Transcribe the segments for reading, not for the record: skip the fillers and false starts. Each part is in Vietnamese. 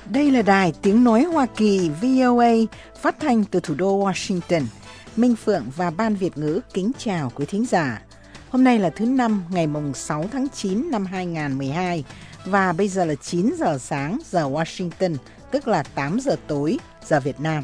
Đây là đài tiếng nói Hoa Kỳ VOA phát thanh từ thủ đô Washington. Minh Phượng và Ban Việt ngữ kính chào quý thính giả. Hôm nay là thứ Năm ngày 6 tháng 9 năm 2012 và bây giờ là 9 giờ sáng giờ Washington, tức là 8 giờ tối giờ Việt Nam.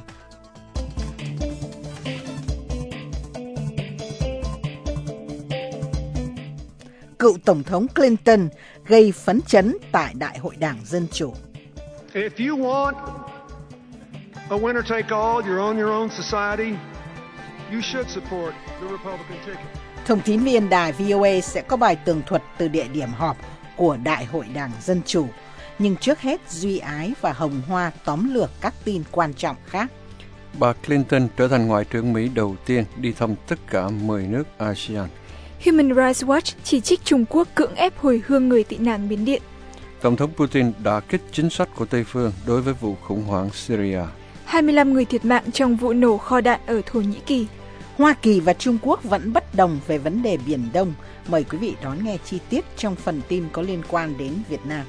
Cựu Tổng thống Clinton gây phấn chấn tại Đại hội Đảng Dân Chủ. If you want a winner take all, you're on your own society, you should support the Republican ticket. Thông tín viên đài VOA sẽ có bài tường thuật từ địa điểm họp của Đại hội Đảng Dân Chủ. Nhưng trước hết, Duy Ái và Hồng Hoa tóm lược các tin quan trọng khác. Bà Clinton trở thành Ngoại trưởng Mỹ đầu tiên đi thăm tất cả 10 nước ASEAN. Human Rights Watch chỉ trích Trung Quốc cưỡng ép hồi hương người tị nạn Miến Điện. Tổng thống Putin đả kích chính sách của Tây phương đối với vụ khủng hoảng Syria. 25 người thiệt mạng trong vụ nổ kho đạn ở Thổ Nhĩ Kỳ. Hoa Kỳ và Trung Quốc vẫn bất đồng về vấn đề Biển Đông. Mời quý vị đón nghe chi tiết trong phần tin có liên quan đến Việt Nam.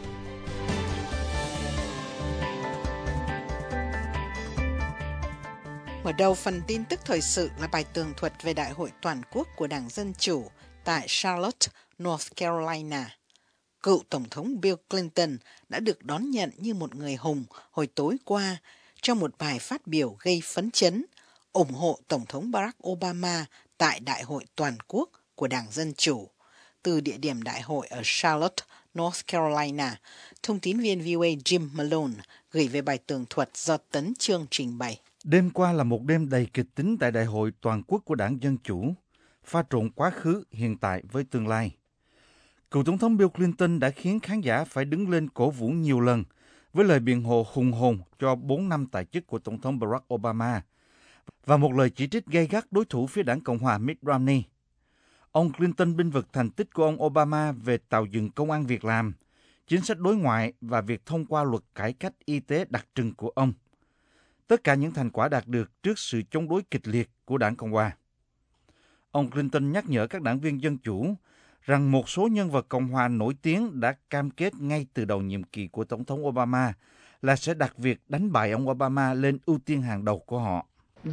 Mở đầu phần tin tức thời sự là bài tường thuật về Đại hội Toàn quốc của Đảng Dân Chủ tại Charlotte, North Carolina. Cựu Tổng thống Bill Clinton đã được đón nhận như một người hùng hồi tối qua trong một bài phát biểu gây phấn chấn, ủng hộ Tổng thống Barack Obama tại Đại hội Toàn quốc của Đảng Dân Chủ. Từ địa điểm đại hội ở Charlotte, North Carolina, thông tín viên VOA Jim Malone gửi về bài tường thuật do Tấn Chương trình bày. Đêm qua là một đêm đầy kịch tính tại Đại hội Toàn quốc của Đảng Dân Chủ, pha trộn quá khứ, hiện tại với tương lai. Cựu Tổng thống Bill Clinton đã khiến khán giả phải đứng lên cổ vũ nhiều lần với lời biện hộ hùng hồn cho 4 năm tại chức của Tổng thống Barack Obama và một lời chỉ trích gay gắt đối thủ phía Đảng Cộng hòa Mitt Romney. Ông Clinton bênh vực thành tích của ông Obama về tạo dựng công ăn việc làm, chính sách đối ngoại và việc thông qua luật cải cách y tế đặc trưng của ông. Tất cả những thành quả đạt được trước sự chống đối kịch liệt của Đảng Cộng hòa. Ông Clinton nhắc nhở các đảng viên Dân Chủ rằng một số nhân vật Cộng hòa nổi tiếng đã cam kết ngay từ đầu nhiệm kỳ của Tổng thống Obama là sẽ đặt việc đánh bại ông Obama lên ưu tiên hàng đầu của họ.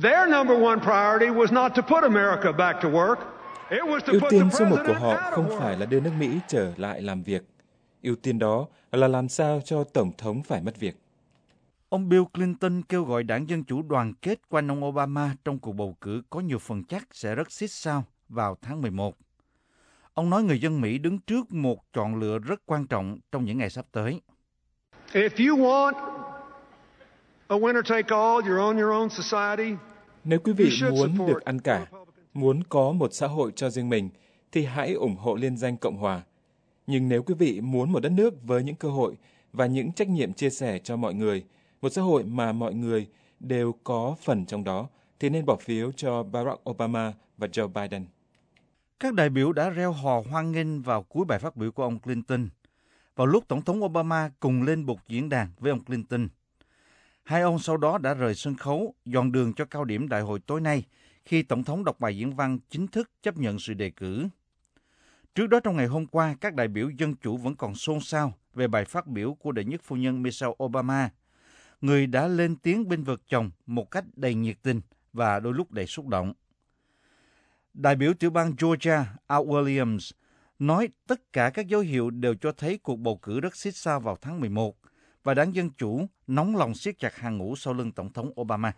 Ưu tiên số một của họ không phải là đưa nước Mỹ trở lại làm việc. Ưu tiên đó là làm sao cho Tổng thống phải mất việc. Ông Bill Clinton kêu gọi Đảng Dân Chủ đoàn kết quanh ông Obama trong cuộc bầu cử có nhiều phần chắc sẽ rất xít sao vào tháng 11. Ông nói người dân Mỹ đứng trước một chọn lựa rất quan trọng trong những ngày sắp tới. Nếu quý vị muốn được ăn cả, muốn có một xã hội cho riêng mình, thì hãy ủng hộ liên danh Cộng hòa. Nhưng nếu quý vị muốn một đất nước với những cơ hội và những trách nhiệm chia sẻ cho mọi người, một xã hội mà mọi người đều có phần trong đó, thì nên bỏ phiếu cho Barack Obama và Joe Biden. Các đại biểu đã reo hò hoan nghênh vào cuối bài phát biểu của ông Clinton, vào lúc Tổng thống Obama cùng lên bục diễn đàn với ông Clinton. Hai ông sau đó đã rời sân khấu, dọn đường cho cao điểm đại hội tối nay, khi Tổng thống đọc bài diễn văn chính thức chấp nhận sự đề cử. Trước đó trong ngày hôm qua, các đại biểu Dân Chủ vẫn còn xôn xao về bài phát biểu của đệ nhất phu nhân Michelle Obama, người đã lên tiếng bênh vực chồng một cách đầy nhiệt tình và đôi lúc đầy xúc động. Đại biểu tiểu bang Georgia, Al Williams, nói tất cả các dấu hiệu đều cho thấy cuộc bầu cử rất xít sao vào tháng 11 và Đảng Dân Chủ nóng lòng siết chặt hàng ngũ sau lưng Tổng thống Obama.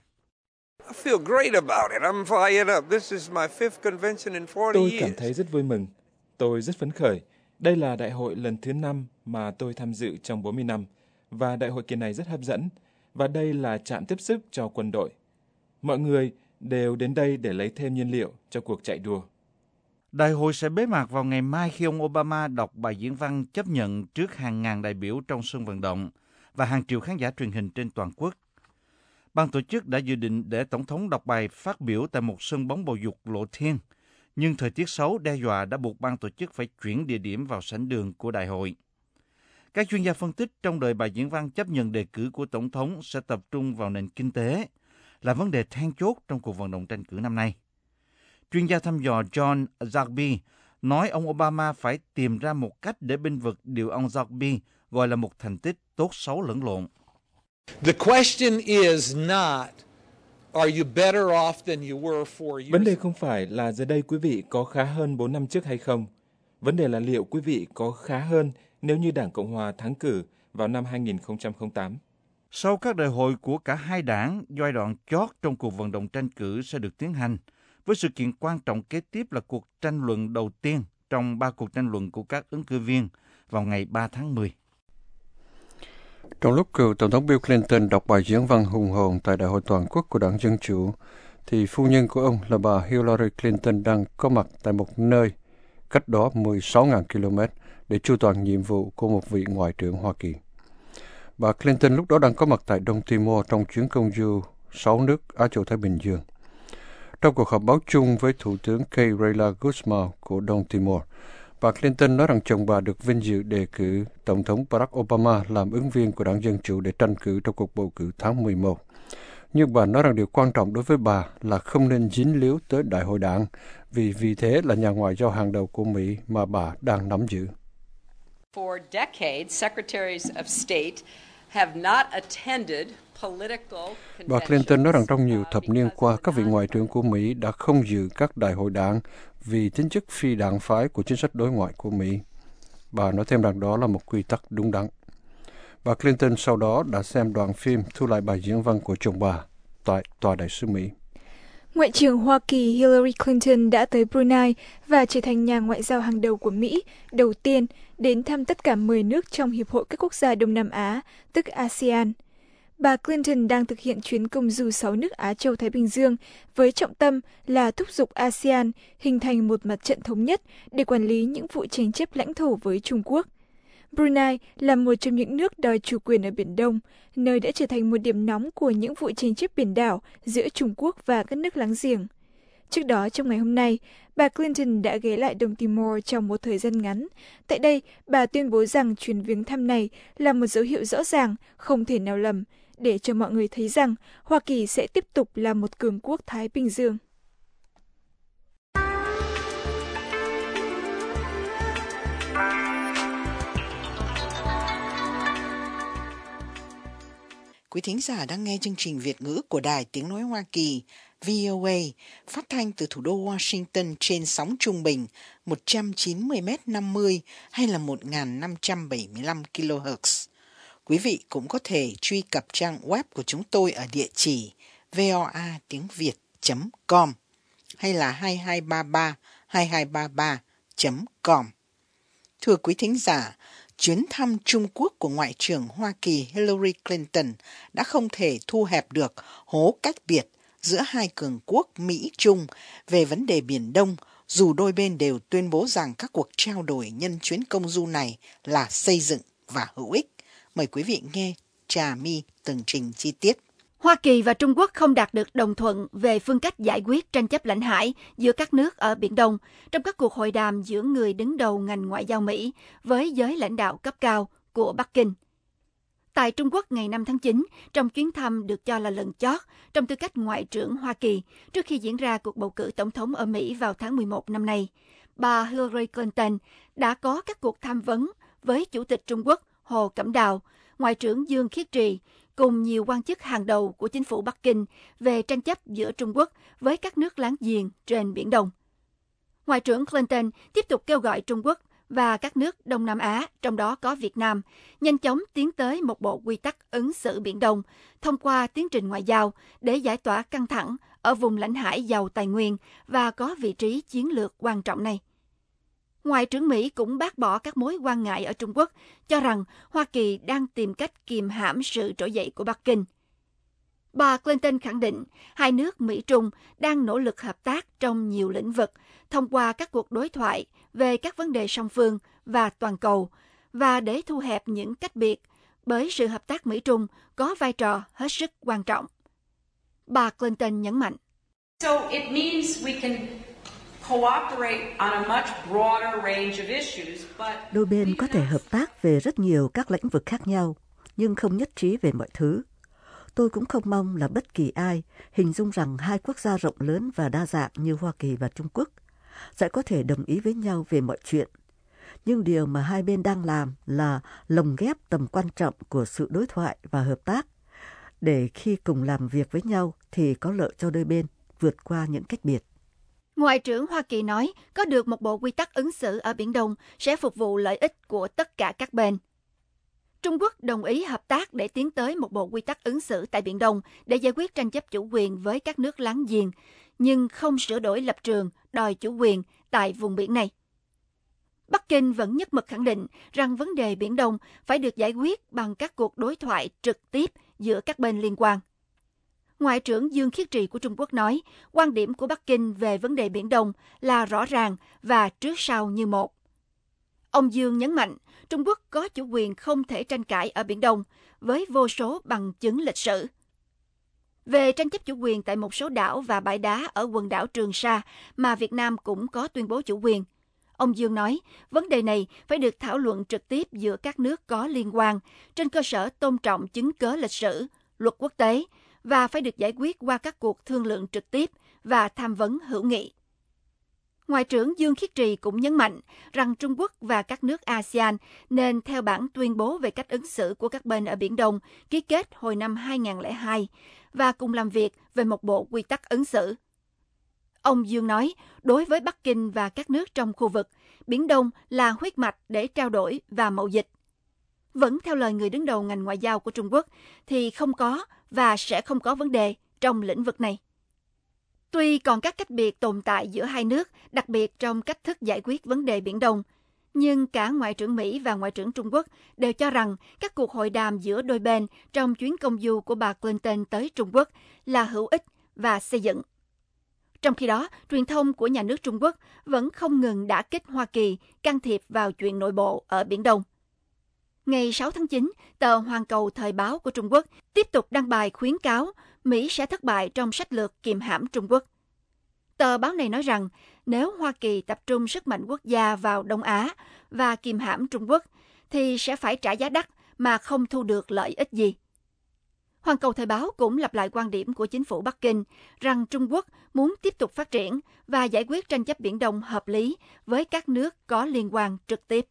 Tôi cảm thấy rất vui mừng. Tôi rất phấn khởi. Đây là đại hội lần thứ 5 mà tôi tham dự trong 40 năm và đại hội kỳ này rất hấp dẫn và đây là trạm tiếp sức cho quân đội. Mọi người đều đến đây để lấy thêm nhiên liệu cho cuộc chạy đua. Đại hội sẽ bế mạc vào ngày mai khi ông Obama đọc bài diễn văn chấp nhận trước hàng ngàn đại biểu trong sân vận động và hàng triệu khán giả truyền hình trên toàn quốc. Ban tổ chức đã dự định để Tổng thống đọc bài phát biểu tại một sân bóng bầu dục lộ thiên, nhưng thời tiết xấu đe dọa đã buộc ban tổ chức phải chuyển địa điểm vào sảnh đường của đại hội. Các chuyên gia phân tích trong đợi bài diễn văn chấp nhận đề cử của Tổng thống sẽ tập trung vào nền kinh tế, là vấn đề then chốt trong cuộc vận động tranh cử năm nay. Chuyên gia thăm dò John Zagby nói ông Obama phải tìm ra một cách để bênh vực điều ông Zagby gọi là một thành tích tốt xấu lẫn lộn. The question is not, are you better off than you were 4 years ago? Vấn đề không phải là giờ đây quý vị có khá hơn 4 năm trước hay không. Vấn đề là liệu quý vị có khá hơn nếu như Đảng Cộng Hòa thắng cử vào năm 2008. Sau các đại hội của cả hai đảng, giai đoạn chót trong cuộc vận động tranh cử sẽ được tiến hành, với sự kiện quan trọng kế tiếp là cuộc tranh luận đầu tiên trong 3 cuộc tranh luận của các ứng cử viên vào ngày 3 tháng 10. Trong lúc cựu Tổng thống Bill Clinton đọc bài diễn văn hùng hồn tại Đại hội Toàn quốc của Đảng Dân Chủ, thì phu nhân của ông là bà Hillary Clinton đang có mặt tại một nơi cách đó 16.000 km để chu toàn nhiệm vụ của một vị Ngoại trưởng Hoa Kỳ. Bà Clinton lúc đó đang có mặt tại Đông Timor trong chuyến công du 6 nước Á Châu Thái Bình Dương. Trong cuộc họp báo chung với Thủ tướng Keira Guzmão của Đông Timor, bà Clinton nói rằng chồng bà được vinh dự đề cử Tổng thống Barack Obama làm ứng viên của Đảng Dân Chủ để tranh cử trong cuộc bầu cử tháng 11. Nhưng bà nói rằng điều quan trọng đối với bà là không nên dính líu tới Đại hội Đảng, vì thế là nhà ngoại giao hàng đầu của Mỹ mà bà đang nắm giữ. For decades, secretaries of state have not attended political conventions. Bà Clinton nói rằng trong nhiều thập niên qua, các vị ngoại trưởng của Mỹ đã không dự các đại hội đảng vì tính chất phi đảng phái của chính sách đối ngoại của Mỹ. Bà nói thêm rằng đó là một quy tắc đúng đắn. Bà Clinton sau đó đã xem đoạn phim thu lại bài diễn văn của chồng bà tại Tòa đại sứ Mỹ. Ngoại trưởng Hoa Kỳ Hillary Clinton đã tới Brunei và trở thành nhà ngoại giao hàng đầu của Mỹ đầu tiên đến thăm tất cả 10 nước trong Hiệp hội các quốc gia Đông Nam Á, tức ASEAN. Bà Clinton đang thực hiện chuyến công du 6 nước Á Châu Thái Bình Dương với trọng tâm là thúc giục ASEAN hình thành một mặt trận thống nhất để quản lý những vụ tranh chấp lãnh thổ với Trung Quốc. Brunei là một trong những nước đòi chủ quyền ở Biển Đông, nơi đã trở thành một điểm nóng của những vụ tranh chấp biển đảo giữa Trung Quốc và các nước láng giềng. Trước đó, trong ngày hôm nay, bà Clinton đã ghé lại Đông Timor trong một thời gian ngắn. Tại đây, bà tuyên bố rằng chuyến viếng thăm này là một dấu hiệu rõ ràng, không thể nào lầm, để cho mọi người thấy rằng Hoa Kỳ sẽ tiếp tục là một cường quốc Thái Bình Dương. Quý thính giả đang nghe chương trình Việt ngữ của Đài Tiếng Nói Hoa Kỳ, VOA, phát thanh từ thủ đô Washington trên sóng trung bình 190m50 hay là 1575 kHz. Quý vị cũng có thể truy cập trang web của chúng tôi ở địa chỉ voatiengviet.com hay là 2233-2233.com. Thưa quý thính giả, chuyến thăm Trung Quốc của Ngoại trưởng Hoa Kỳ Hillary Clinton đã không thể thu hẹp được hố cách biệt giữa hai cường quốc Mỹ-Trung về vấn đề Biển Đông, dù đôi bên đều tuyên bố rằng các cuộc trao đổi nhân chuyến công du này là xây dựng và hữu ích. Mời quý vị nghe Trà My tường trình chi tiết. Hoa Kỳ và Trung Quốc không đạt được đồng thuận về phương cách giải quyết tranh chấp lãnh hải giữa các nước ở Biển Đông trong các cuộc hội đàm giữa người đứng đầu ngành ngoại giao Mỹ với giới lãnh đạo cấp cao của Bắc Kinh. Tại Trung Quốc ngày 5 tháng 9, trong chuyến thăm được cho là lần chót trong tư cách Ngoại trưởng Hoa Kỳ trước khi diễn ra cuộc bầu cử tổng thống ở Mỹ vào tháng 11 năm nay, bà Hillary Clinton đã có các cuộc tham vấn với Chủ tịch Trung Quốc Hồ Cẩm Đào, Ngoại trưởng Dương Khiết Trì, cùng nhiều quan chức hàng đầu của chính phủ Bắc Kinh về tranh chấp giữa Trung Quốc với các nước láng giềng trên Biển Đông. Ngoại trưởng Clinton tiếp tục kêu gọi Trung Quốc và các nước Đông Nam Á, trong đó có Việt Nam, nhanh chóng tiến tới một bộ quy tắc ứng xử Biển Đông thông qua tiến trình ngoại giao để giải tỏa căng thẳng ở vùng lãnh hải giàu tài nguyên và có vị trí chiến lược quan trọng này. Ngoại trưởng Mỹ cũng bác bỏ các mối quan ngại ở Trung Quốc, cho rằng Hoa Kỳ đang tìm cách kìm hãm sự trỗi dậy của Bắc Kinh. Bà Clinton khẳng định hai nước Mỹ-Trung đang nỗ lực hợp tác trong nhiều lĩnh vực thông qua các cuộc đối thoại về các vấn đề song phương và toàn cầu và để thu hẹp những cách biệt bởi sự hợp tác Mỹ-Trung có vai trò hết sức quan trọng. Bà Clinton nhấn mạnh. So it means we can cooperate on a much broader range of issues, but đôi bên có thể hợp tác về rất nhiều các lĩnh vực khác nhau, nhưng không nhất trí về mọi thứ. Tôi cũng không mong là bất kỳ ai hình dung rằng hai quốc gia rộng lớn và đa dạng như Hoa Kỳ và Trung Quốc sẽ có thể đồng ý với nhau về mọi chuyện. Nhưng điều mà hai bên đang làm là lồng ghép tầm quan trọng của sự đối thoại và hợp tác để khi cùng làm việc với nhau thì có lợi cho đôi bên, vượt qua những cách biệt. Ngoại trưởng Hoa Kỳ nói có được một bộ quy tắc ứng xử ở Biển Đông sẽ phục vụ lợi ích của tất cả các bên. Trung Quốc đồng ý hợp tác để tiến tới một bộ quy tắc ứng xử tại Biển Đông để giải quyết tranh chấp chủ quyền với các nước láng giềng, nhưng không sửa đổi lập trường đòi chủ quyền tại vùng biển này. Bắc Kinh vẫn nhất mực khẳng định rằng vấn đề Biển Đông phải được giải quyết bằng các cuộc đối thoại trực tiếp giữa các bên liên quan. Ngoại trưởng Dương Khiết Trì của Trung Quốc nói, quan điểm của Bắc Kinh về vấn đề Biển Đông là rõ ràng và trước sau như một. Ông Dương nhấn mạnh, Trung Quốc có chủ quyền không thể tranh cãi ở Biển Đông với vô số bằng chứng lịch sử. Về tranh chấp chủ quyền tại một số đảo và bãi đá ở quần đảo Trường Sa mà Việt Nam cũng có tuyên bố chủ quyền, ông Dương nói, vấn đề này phải được thảo luận trực tiếp giữa các nước có liên quan trên cơ sở tôn trọng chứng cớ lịch sử, luật quốc tế và phải được giải quyết qua các cuộc thương lượng trực tiếp và tham vấn hữu nghị. Ngoại trưởng Dương Khiết Trì cũng nhấn mạnh rằng Trung Quốc và các nước ASEAN nên theo bản tuyên bố về cách ứng xử của các bên ở Biển Đông ký kết hồi năm 2002 và cùng làm việc về một bộ quy tắc ứng xử. Ông Dương nói, đối với Bắc Kinh và các nước trong khu vực, Biển Đông là huyết mạch để trao đổi và mậu dịch. Vẫn theo lời người đứng đầu ngành ngoại giao của Trung Quốc, thì không có và sẽ không có vấn đề trong lĩnh vực này. Tuy còn các cách biệt tồn tại giữa hai nước, đặc biệt trong cách thức giải quyết vấn đề Biển Đông, nhưng cả Ngoại trưởng Mỹ và Ngoại trưởng Trung Quốc đều cho rằng các cuộc hội đàm giữa đôi bên trong chuyến công du của bà Clinton tới Trung Quốc là hữu ích và xây dựng. Trong khi đó, truyền thông của nhà nước Trung Quốc vẫn không ngừng đả kích Hoa Kỳ can thiệp vào chuyện nội bộ ở Biển Đông. Ngày 6 tháng 9, tờ Hoàn Cầu Thời báo của Trung Quốc tiếp tục đăng bài khuyến cáo Mỹ sẽ thất bại trong sách lược kiềm hãm Trung Quốc. Tờ báo này nói rằng nếu Hoa Kỳ tập trung sức mạnh quốc gia vào Đông Á và kiềm hãm Trung Quốc, thì sẽ phải trả giá đắt mà không thu được lợi ích gì. Hoàn Cầu Thời báo cũng lặp lại quan điểm của chính phủ Bắc Kinh rằng Trung Quốc muốn tiếp tục phát triển và giải quyết tranh chấp Biển Đông hợp lý với các nước có liên quan trực tiếp.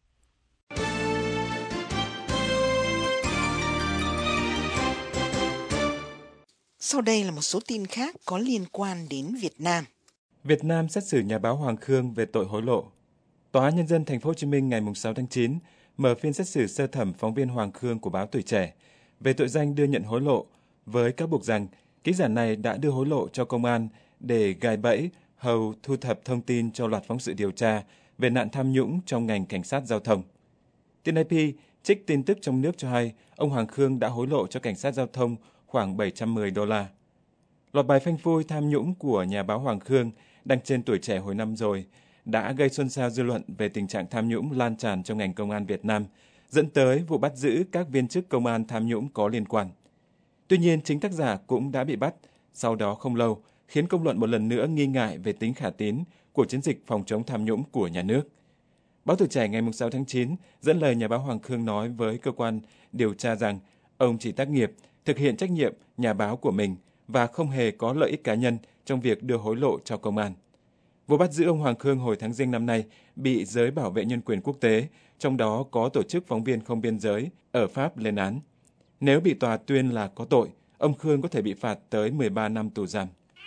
Sau đây là một số tin khác có liên quan đến Việt Nam. Việt Nam xét xử nhà báo Hoàng Khương về tội hối lộ. Tòa án Nhân dân Thành phố Hồ Chí Minh ngày 6 tháng 9 mở phiên xét xử sơ thẩm phóng viên Hoàng Khương của báo Tuổi Trẻ về tội danh đưa nhận hối lộ, với cáo buộc rằng ký giả này đã đưa hối lộ cho công an để gài bẫy hầu thu thập thông tin cho loạt phóng sự điều tra về nạn tham nhũng trong ngành cảnh sát giao thông. Tin IP trích tin tức trong nước cho hay ông Hoàng Khương đã hối lộ cho cảnh sát giao thông khoảng $710. Loạt bài phanh phui tham nhũng của nhà báo Hoàng Khương đăng trên Tuổi Trẻ hồi năm rồi đã gây xôn xao dư luận về tình trạng tham nhũng lan tràn trong ngành công an Việt Nam, dẫn tới vụ bắt giữ các viên chức công an tham nhũng có liên quan. Tuy nhiên, chính tác giả cũng đã bị bắt sau đó không lâu, khiến công luận một lần nữa nghi ngại về tính khả tín của chiến dịch phòng chống tham nhũng của nhà nước. Báo Tuổi Trẻ ngày 6 tháng 9 dẫn lời nhà báo Hoàng Khương nói với cơ quan điều tra rằng ông chỉ tác nghiệp, thực hiện trách nhiệm nhà báo của mình và không hề có lợi ích cá nhân trong việc đưa hối lộ cho công an. Vụ bắt giữ ông Hoàng Khương hồi tháng Giêng năm nay bị giới bảo vệ nhân quyền quốc tế, trong đó có Tổ chức Phóng viên Không Biên giới ở Pháp lên án. Nếu bị tòa tuyên là có tội, ông Khương có thể bị phạt tới 13 năm tù giam.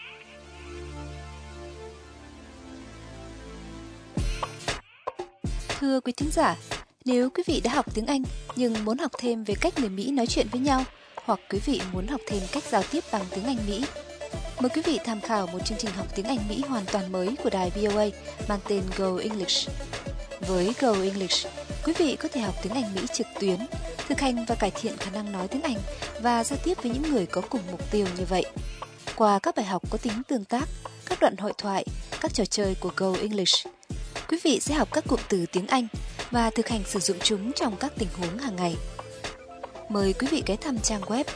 Thưa quý thính giả, nếu quý vị đã học tiếng Anh nhưng muốn học thêm về cách người Mỹ nói chuyện với nhau, hoặc quý vị muốn học thêm cách giao tiếp bằng tiếng Anh Mỹ, mời quý vị tham khảo một chương trình học tiếng Anh Mỹ hoàn toàn mới của đài VOA mang tên Go English. Với Go English, quý vị có thể học tiếng Anh Mỹ trực tuyến, thực hành và cải thiện khả năng nói tiếng Anh và giao tiếp với những người có cùng mục tiêu như vậy. Qua các bài học có tính tương tác, các đoạn hội thoại, các trò chơi của Go English, quý vị sẽ học các cụm từ tiếng Anh và thực hành sử dụng chúng trong các tình huống hàng ngày. Mời quý vị ghé thăm trang web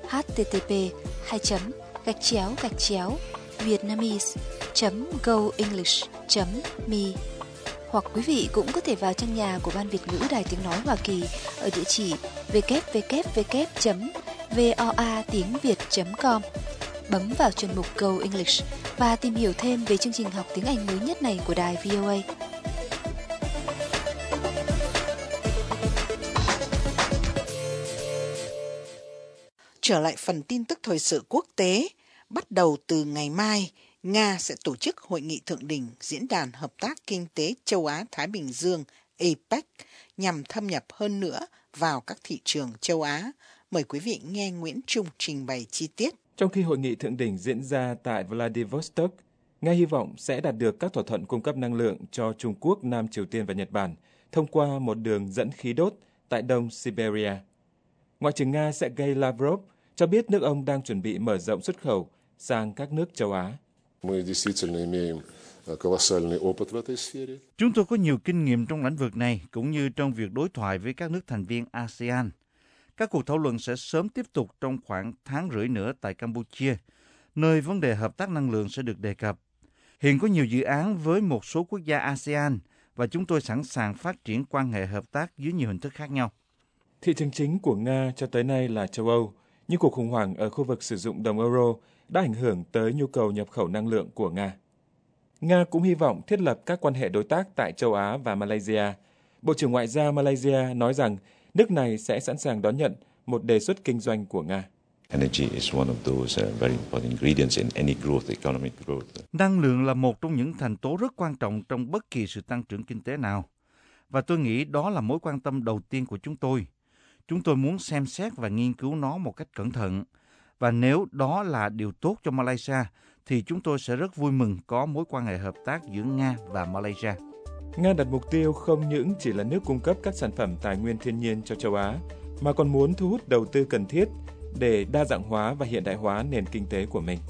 http://vietnamese.goenglish.me, hoặc quý vị cũng có thể vào trang nhà của Ban Việt ngữ Đài Tiếng Nói Hoa Kỳ ở địa chỉ www.voatiengviet.com, bấm vào chuyên mục Go English và tìm hiểu thêm về chương trình học tiếng Anh mới nhất này của đài VOA. trở lại phần tin tức thời sự quốc tế, bắt đầu từ ngày mai, Nga sẽ tổ chức hội nghị thượng đỉnh Diễn đàn Hợp tác Kinh tế Châu Á-Thái Bình Dương APEC nhằm thâm nhập hơn nữa vào các thị trường châu Á. Mời quý vị nghe Nguyễn Trung trình bày chi tiết. Trong khi hội nghị thượng đỉnh diễn ra tại Vladivostok, Nga hy vọng sẽ đạt được các thỏa thuận cung cấp năng lượng cho Trung Quốc, Nam Triều Tiên và Nhật Bản thông qua một đường dẫn khí đốt tại Đông Siberia. Ngoại trưởng Nga Sergei Lavrov cho biết nước ông đang chuẩn bị mở rộng xuất khẩu sang các nước châu Á. Chúng tôi có nhiều kinh nghiệm trong lĩnh vực này, cũng như trong việc đối thoại với các nước thành viên ASEAN. Các cuộc thảo luận sẽ sớm tiếp tục trong khoảng tháng rưỡi nữa tại Campuchia, nơi vấn đề hợp tác năng lượng sẽ được đề cập. Hiện có nhiều dự án với một số quốc gia ASEAN và chúng tôi sẵn sàng phát triển quan hệ hợp tác dưới nhiều hình thức khác nhau. Thị trường chính của Nga cho tới nay là châu Âu, nhưng cuộc khủng hoảng ở khu vực sử dụng đồng euro đã ảnh hưởng tới nhu cầu nhập khẩu năng lượng của Nga. Nga cũng hy vọng thiết lập các quan hệ đối tác tại châu Á và Malaysia. Bộ trưởng Ngoại giao Malaysia nói rằng nước này sẽ sẵn sàng đón nhận một đề xuất kinh doanh của Nga. Năng lượng là một trong những thành tố rất quan trọng trong bất kỳ sự tăng trưởng kinh tế nào. Và tôi nghĩ đó là mối quan tâm đầu tiên của chúng tôi. Chúng tôi muốn xem xét và nghiên cứu nó một cách cẩn thận. Và nếu đó là điều tốt cho Malaysia, thì chúng tôi sẽ rất vui mừng có mối quan hệ hợp tác giữa Nga và Malaysia. Nga đặt mục tiêu không những chỉ là nước cung cấp các sản phẩm tài nguyên thiên nhiên cho châu Á, mà còn muốn thu hút đầu tư cần thiết để đa dạng hóa và hiện đại hóa nền kinh tế của mình.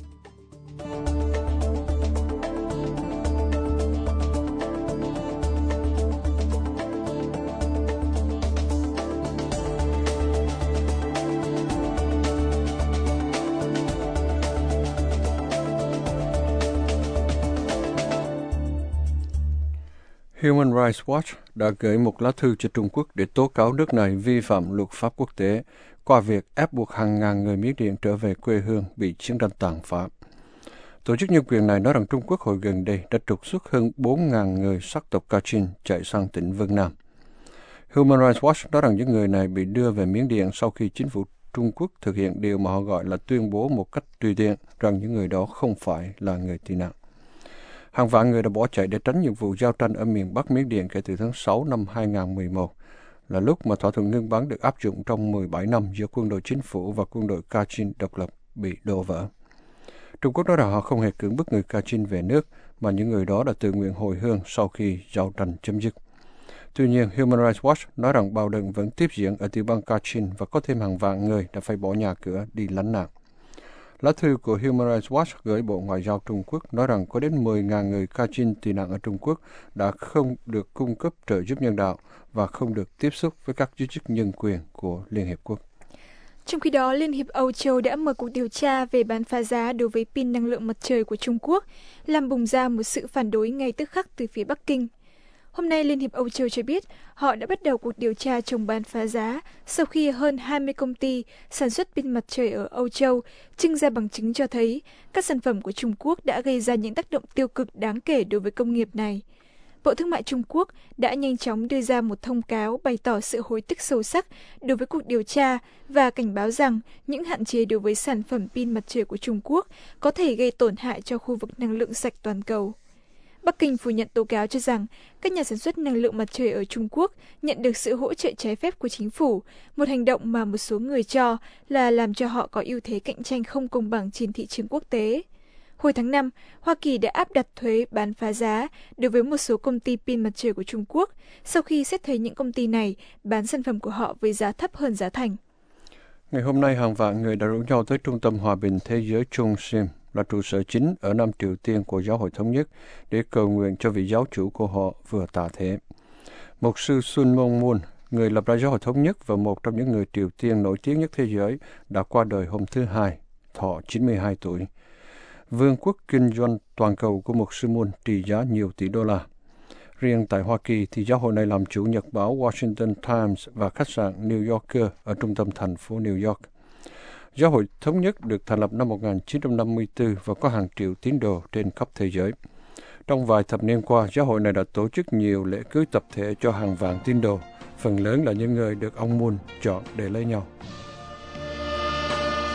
Human Rights Watch đã gửi một lá thư cho Trung Quốc để tố cáo nước này vi phạm luật pháp quốc tế qua việc ép buộc hàng ngàn người Miến Điện trở về quê hương bị chiến tranh tàn phá. Tổ chức nhân quyền này nói rằng Trung Quốc hồi gần đây đã trục xuất hơn 4.000 người sắc tộc Kachin chạy sang tỉnh Vân Nam. Human Rights Watch nói rằng những người này bị đưa về Miến Điện sau khi chính phủ Trung Quốc thực hiện điều mà họ gọi là tuyên bố một cách tùy tiện rằng những người đó không phải là người tị nạn. Hàng vạn người đã bỏ chạy để tránh những vụ giao tranh ở miền Bắc Miến Điện kể từ tháng 6 năm 2011, là lúc mà thỏa thuận ngưng bắn được áp dụng trong 17 năm giữa quân đội chính phủ và quân đội Kachin độc lập bị đổ vỡ. Trung Quốc nói rằng họ không hề cưỡng bức người Kachin về nước, mà những người đó đã tự nguyện hồi hương sau khi giao tranh chấm dứt. Tuy nhiên, Human Rights Watch nói rằng bạo động vẫn tiếp diễn ở tiểu bang Kachin và có thêm hàng vạn người đã phải bỏ nhà cửa đi lánh nạn. Lá thư của Human Rights Watch gửi Bộ Ngoại giao Trung Quốc nói rằng có đến 10.000 người Kachin tị nạn ở Trung Quốc đã không được cung cấp trợ giúp nhân đạo và không được tiếp xúc với các giới chức nhân quyền của Liên Hiệp Quốc. Trong khi đó, Liên hiệp Âu Châu đã mở cuộc điều tra về bán phá giá đối với pin năng lượng mặt trời của Trung Quốc, làm bùng ra một sự phản đối ngay tức khắc từ phía Bắc Kinh. Hôm nay, Liên hiệp Âu Châu cho biết họ đã bắt đầu cuộc điều tra chống bán phá giá sau khi hơn 20 công ty sản xuất pin mặt trời ở Âu Châu trưng ra bằng chứng cho thấy các sản phẩm của Trung Quốc đã gây ra những tác động tiêu cực đáng kể đối với công nghiệp này. Bộ Thương mại Trung Quốc đã nhanh chóng đưa ra một thông cáo bày tỏ sự hối tiếc sâu sắc đối với cuộc điều tra và cảnh báo rằng những hạn chế đối với sản phẩm pin mặt trời của Trung Quốc có thể gây tổn hại cho khu vực năng lượng sạch toàn cầu. Bắc Kinh phủ nhận tố cáo cho rằng các nhà sản xuất năng lượng mặt trời ở Trung Quốc nhận được sự hỗ trợ trái phép của chính phủ, một hành động mà một số người cho là làm cho họ có ưu thế cạnh tranh không công bằng trên thị trường quốc tế. Hồi tháng 5, Hoa Kỳ đã áp đặt thuế bán phá giá đối với một số công ty pin mặt trời của Trung Quốc sau khi xét thấy những công ty này bán sản phẩm của họ với giá thấp hơn giá thành. Ngày hôm nay, hàng vạn người đã rủ nhau tới Trung tâm Hòa bình Thế giới Trung Sim, là trụ sở chính ở Nam Triều Tiên của Giáo hội Thống nhất, để cầu nguyện cho vị giáo chủ của họ vừa tạ thế. Mục sư Sun Myung Moon, người lập ra Giáo hội Thống nhất và một trong những người Triều Tiên nổi tiếng nhất thế giới, đã qua đời hôm thứ Hai, thọ 92 tuổi. Vương quốc kinh doanh toàn cầu của mục sư Moon trị giá nhiều tỷ đô la. Riêng tại Hoa Kỳ thì giáo hội này làm chủ nhật báo Washington Times và khách sạn New Yorker ở trung tâm thành phố New York. Giáo hội Thống nhất được thành lập năm 1954 và có hàng triệu tín đồ trên khắp thế giới. Trong vài thập niên qua, giáo hội này đã tổ chức nhiều lễ cưới tập thể cho hàng vạn tín đồ, phần lớn là những người được ông Moon chọn để lấy nhau.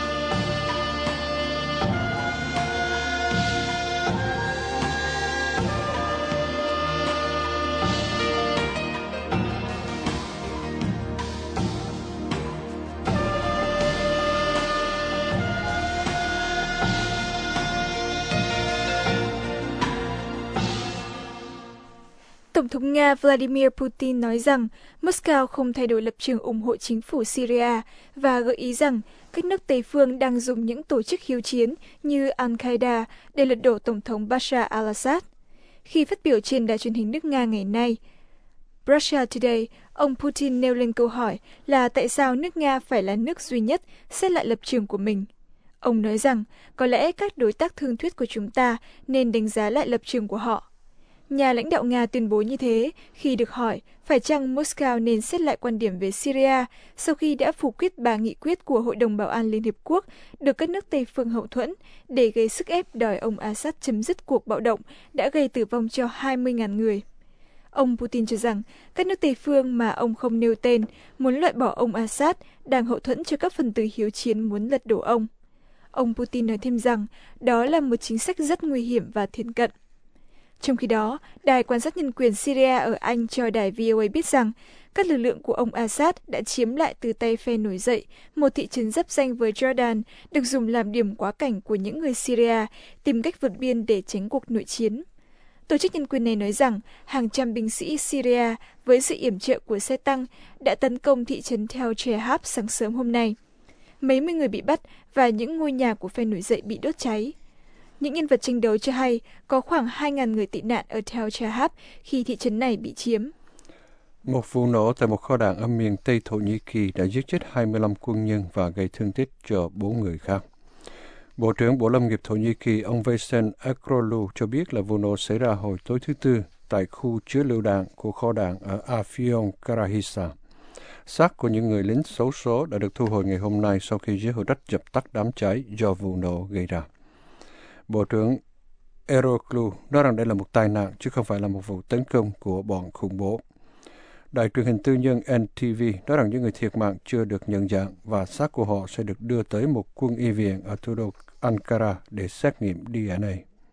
Tổng thống Nga Vladimir Putin nói rằng Moscow không thay đổi lập trường ủng hộ chính phủ Syria và gợi ý rằng các nước Tây phương đang dùng những tổ chức hiếu chiến như Al-Qaeda để lật đổ Tổng thống Bashar al-Assad. Khi phát biểu trên đài truyền hình nước Nga ngày nay, Russia Today, ông Putin nêu lên câu hỏi là tại sao nước Nga phải là nước duy nhất xét lại lập trường của mình. Ông nói rằng có lẽ các đối tác thương thuyết của chúng ta nên đánh giá lại lập trường của họ. Nhà lãnh đạo Nga tuyên bố như thế khi được hỏi phải chăng Moscow nên xét lại quan điểm về Syria sau khi đã phủ quyết 3 nghị quyết của Hội đồng Bảo an Liên Hiệp Quốc được các nước Tây phương hậu thuẫn để gây sức ép đòi ông Assad chấm dứt cuộc bạo động đã gây tử vong cho 20.000 người. Ông Putin cho rằng các nước Tây phương mà ông không nêu tên muốn loại bỏ ông Assad đang hậu thuẫn cho các phần tử hiếu chiến muốn lật đổ ông. Ông Putin nói thêm rằng đó là một chính sách rất nguy hiểm và thiển cận. Trong khi đó, Đài quan sát nhân quyền Syria ở Anh cho đài VOA biết rằng các lực lượng của ông Assad đã chiếm lại từ tay phe nổi dậy một thị trấn giáp ranh với Jordan được dùng làm điểm quá cảnh của những người Syria tìm cách vượt biên để tránh cuộc nội chiến. Tổ chức nhân quyền này nói rằng hàng trăm binh sĩ Syria với sự yểm trợ của xe tăng đã tấn công thị trấn Tel Chehab sáng sớm hôm nay. Mấy mươi người bị bắt và những ngôi nhà của phe nổi dậy bị đốt cháy. Những nhân vật tranh đấu cho hay có khoảng 2.000 người tị nạn ở Tel Chehab khi thị trấn này bị chiếm. Một vụ nổ tại một kho đạn ở miền Tây Thổ Nhĩ Kỳ đã giết chết 25 quân nhân và gây thương tích cho 4 người khác. Bộ trưởng Bộ Lâm nghiệp Thổ Nhĩ Kỳ ông Veysel Ekrolu cho biết là vụ nổ xảy ra hồi tối thứ Tư tại khu chứa lựu đạn của kho đạn ở Afyon Karahisar. Xác của những người lính xấu số đã được thu hồi ngày hôm nay sau khi giới hữu trách dập tắt đám cháy do vụ nổ gây ra. Bộ trưởng Ekrolu nói rằng đây là một tai nạn chứ không phải là một vụ tấn công của bọn khủng bố. Đài truyền hình tư nhân NTV nói rằng những người thiệt mạng chưa được nhận dạng và xác của họ sẽ được đưa tới một quân y viện ở thủ đô Ankara để xét nghiệm DNA.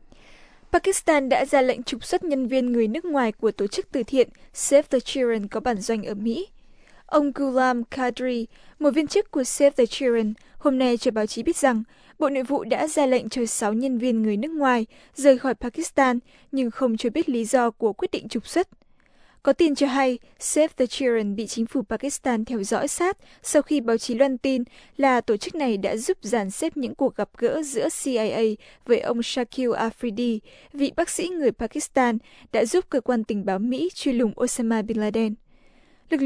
Pakistan đã ra lệnh trục xuất nhân viên người nước ngoài của tổ chức từ thiện Save the Children có bản doanh ở Mỹ. Ông Ghulam Qadri, một viên chức của Save the Children, hôm nay cho báo chí biết rằng Bộ Nội vụ đã ra lệnh cho 6 nhân viên người nước ngoài rời khỏi Pakistan nhưng không cho biết lý do của quyết định trục xuất. Có tin cho hay Save the Children bị chính phủ Pakistan theo dõi sát sau khi báo chí loan tin là tổ chức này đã giúp dàn xếp những cuộc gặp gỡ giữa CIA với ông Shakil Afridi, vị bác sĩ người Pakistan đã giúp cơ quan tình báo Mỹ truy lùng Osama Bin Laden. Lực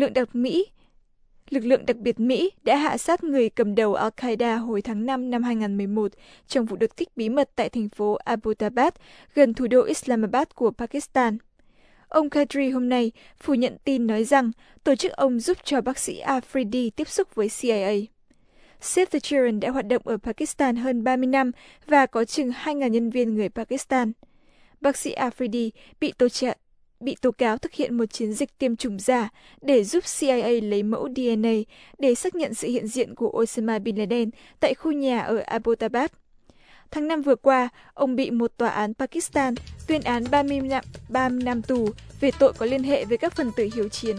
lượng đặc biệt Mỹ đã hạ sát người cầm đầu Al-Qaeda hồi tháng 5 năm 2011 trong vụ đột kích bí mật tại thành phố Abbottabad, gần thủ đô Islamabad của Pakistan. Ông Qadri hôm nay phủ nhận tin nói rằng tổ chức ông giúp cho bác sĩ Afridi tiếp xúc với CIA. Save the Children đã hoạt động ở Pakistan hơn 30 năm và có chừng 2.000 nhân viên người Pakistan. Bác sĩ Afridi bị tố cáo thực hiện một chiến dịch tiêm chủng giả để giúp CIA lấy mẫu DNA để xác nhận sự hiện diện của Osama Bin Laden tại khu nhà ở Abbottabad. Tháng 5 vừa qua, ông bị một tòa án Pakistan tuyên án 30 năm tù về tội có liên hệ với các phần tử hiếu chiến.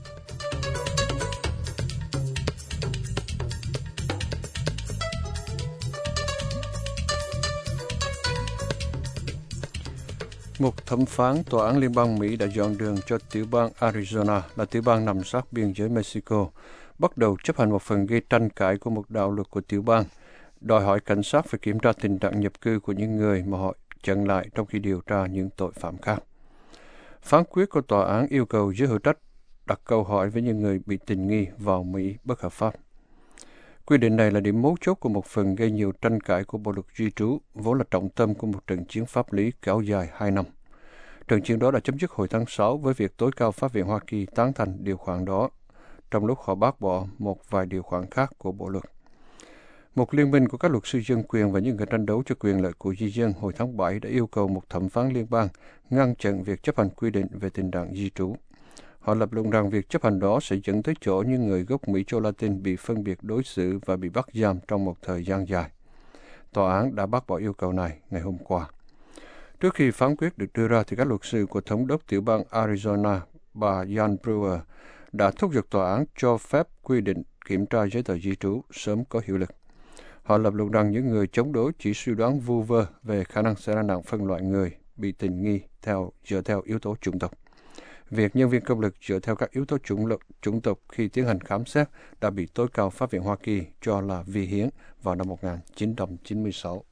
Một thẩm phán tòa án liên bang Mỹ đã dọn đường cho tiểu bang Arizona là tiểu bang nằm sát biên giới Mexico, bắt đầu chấp hành một phần gây tranh cãi của một đạo luật của tiểu bang, đòi hỏi cảnh sát phải kiểm tra tình trạng nhập cư của những người mà họ chặn lại trong khi điều tra những tội phạm khác. Phán quyết của tòa án yêu cầu giới hữu trách đặt câu hỏi với những người bị tình nghi vào Mỹ bất hợp pháp. Quy định này là điểm mấu chốt của một phần gây nhiều tranh cãi của Bộ luật di trú, vốn là trọng tâm của một trận chiến pháp lý kéo dài 2 năm. Trận chiến đó đã chấm dứt hồi tháng 6 với việc tối cao pháp viện Hoa Kỳ tán thành điều khoản đó, trong lúc họ bác bỏ một vài điều khoản khác của bộ luật. Một liên minh của các luật sư dân quyền và những người tranh đấu cho quyền lợi của di dân hồi tháng 7 đã yêu cầu một thẩm phán liên bang ngăn chặn việc chấp hành quy định về tình trạng di trú. Họ lập luận rằng việc chấp hành đó sẽ dẫn tới chỗ những người gốc Mỹ châu Latin bị phân biệt đối xử và bị bắt giam trong một thời gian dài. Tòa án đã bác bỏ yêu cầu này ngày hôm qua. Trước khi phán quyết được đưa ra, thì các luật sư của thống đốc tiểu bang Arizona, bà Jan Brewer, đã thúc giục tòa án cho phép quy định kiểm tra giấy tờ di trú sớm có hiệu lực. Họ lập luận rằng những người chống đối chỉ suy đoán vu vơ về khả năng xảy ra nạn phân loại người bị tình nghi dựa theo yếu tố chủng tộc. Việc nhân viên công lực dựa theo các yếu tố chủng tộc khi tiến hành khám xét đã bị tối cao pháp viện Hoa Kỳ cho là vi hiến vào năm 1996.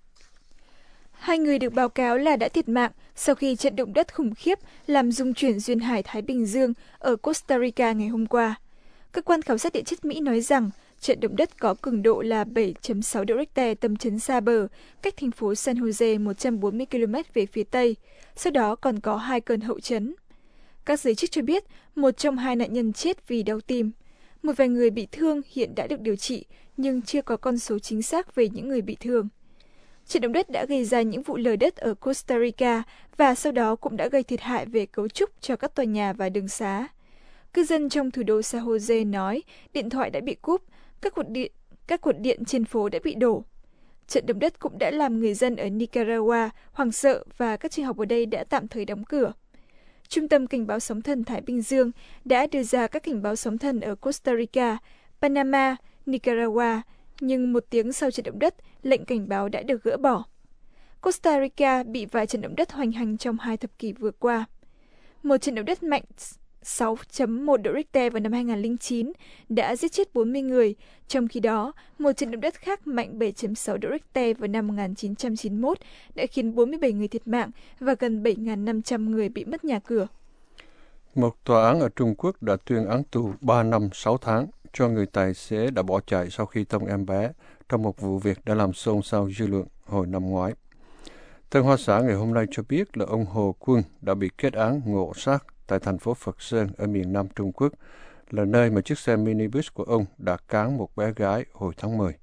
2 người được báo cáo là đã thiệt mạng sau khi trận động đất khủng khiếp làm rung chuyển duyên hải Thái Bình Dương ở Costa Rica ngày hôm qua. Cơ quan khảo sát địa chất Mỹ nói rằng trận động đất có cường độ là 7.6 độ Richter tâm chấn xa bờ, cách thành phố San Jose 140 km về phía tây. Sau đó còn có 2 cơn hậu chấn. Các giới chức cho biết một trong 2 nạn nhân chết vì đau tim. Một vài người bị thương hiện đã được điều trị, nhưng chưa có con số chính xác về những người bị thương. Trận động đất đã gây ra những vụ lở đất ở Costa Rica và sau đó cũng đã gây thiệt hại về cấu trúc cho các tòa nhà và đường xá. Cư dân trong thủ đô San Jose nói điện thoại đã bị cúp, các cột điện trên phố đã bị đổ. Trận động đất cũng đã làm người dân ở Nicaragua hoảng sợ và các trường học ở đây đã tạm thời đóng cửa. Trung tâm Cảnh báo Sóng thần Thái Bình Dương đã đưa ra các cảnh báo sóng thần ở Costa Rica, Panama, Nicaragua, nhưng 1 tiếng sau trận động đất, lệnh cảnh báo đã được gỡ bỏ. Costa Rica bị vài trận động đất hoành hành trong 2 thập kỷ vừa qua. Một trận động đất mạnh 6.1 độ Richter vào năm 2009 đã giết chết 40 người, trong khi đó, một trận động đất khác mạnh 7.6 độ Richter vào năm 1991 đã khiến 47 người thiệt mạng và gần 7.500 người bị mất nhà cửa. Một tòa án ở Trung Quốc đã tuyên án tù 3 năm 6 tháng cho người tài xế đã bỏ chạy sau khi tông em bé trong một vụ việc đã làm xôn xao dư luận hồi năm ngoái. Tân Hoa Xã ngày hôm nay cho biết là ông Hồ Quân đã bị kết án ngộ sát tại thành phố Phật Sơn ở miền Nam Trung Quốc, là nơi mà chiếc xe minibus của ông đã cán một bé gái hồi tháng 10.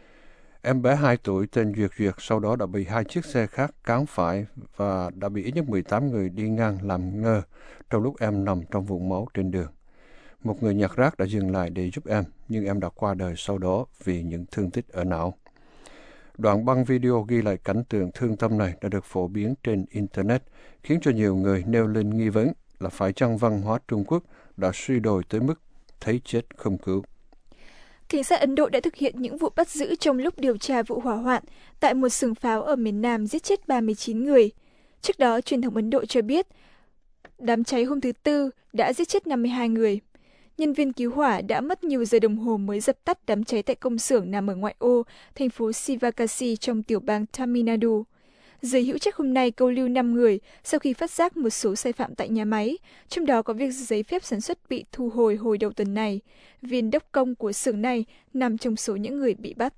Em bé 2 tuổi tên Duyệt Duyệt sau đó đã bị 2 chiếc xe khác cán phải và đã bị ít nhất 18 người đi ngang làm ngơ trong lúc em nằm trong vũng máu trên đường. Một người nhặt rác đã dừng lại để giúp em, nhưng em đã qua đời sau đó vì những thương tích ở não. Đoạn băng video ghi lại cảnh tượng thương tâm này đã được phổ biến trên Internet, khiến cho nhiều người nêu lên nghi vấn là phải chăng văn hóa Trung Quốc đã suy đồi tới mức thấy chết không cứu. Cảnh sát Ấn Độ đã thực hiện những vụ bắt giữ trong lúc điều tra vụ hỏa hoạn tại một xưởng pháo ở miền Nam giết chết 39 người. Trước đó, truyền thông Ấn Độ cho biết đám cháy hôm thứ Tư đã giết chết 52 người. Nhân viên cứu hỏa đã mất nhiều giờ đồng hồ mới dập tắt đám cháy tại công xưởng nằm ở ngoại ô, thành phố Sivakasi trong tiểu bang Tamil Nadu. Giới hữu trách hôm nay câu lưu 5 người sau khi phát giác một số sai phạm tại nhà máy, trong đó có việc giấy phép sản xuất bị thu hồi đầu tuần này. Viên đốc công của xưởng này nằm trong số những người bị bắt.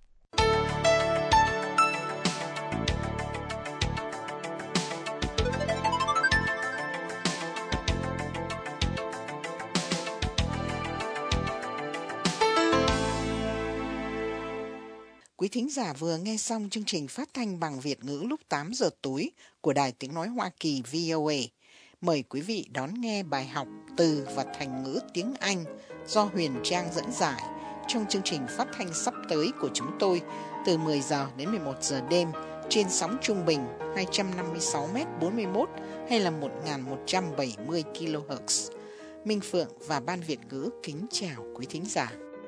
Quý thính giả vừa nghe xong chương trình phát thanh bằng Việt ngữ lúc 8 giờ tối của Đài Tiếng Nói Hoa Kỳ VOA. Mời quý vị đón nghe bài học từ và thành ngữ tiếng Anh do Huyền Trang dẫn giải trong chương trình phát thanh sắp tới của chúng tôi từ 10 giờ đến 11 giờ đêm trên sóng trung bình 256m41 hay là 1170 kHz. Minh Phượng và Ban Việt ngữ kính chào quý thính giả.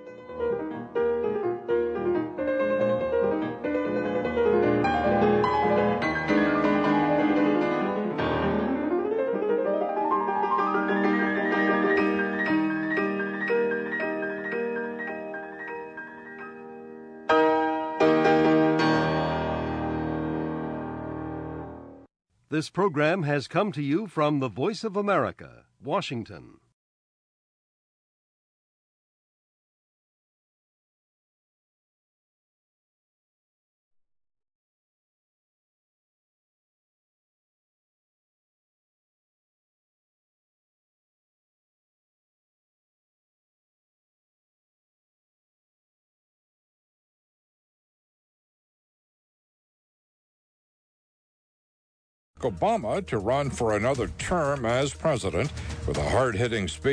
This program has come to you from the Voice of America, Washington. Obama to run for another term as president with a hard-hitting speech.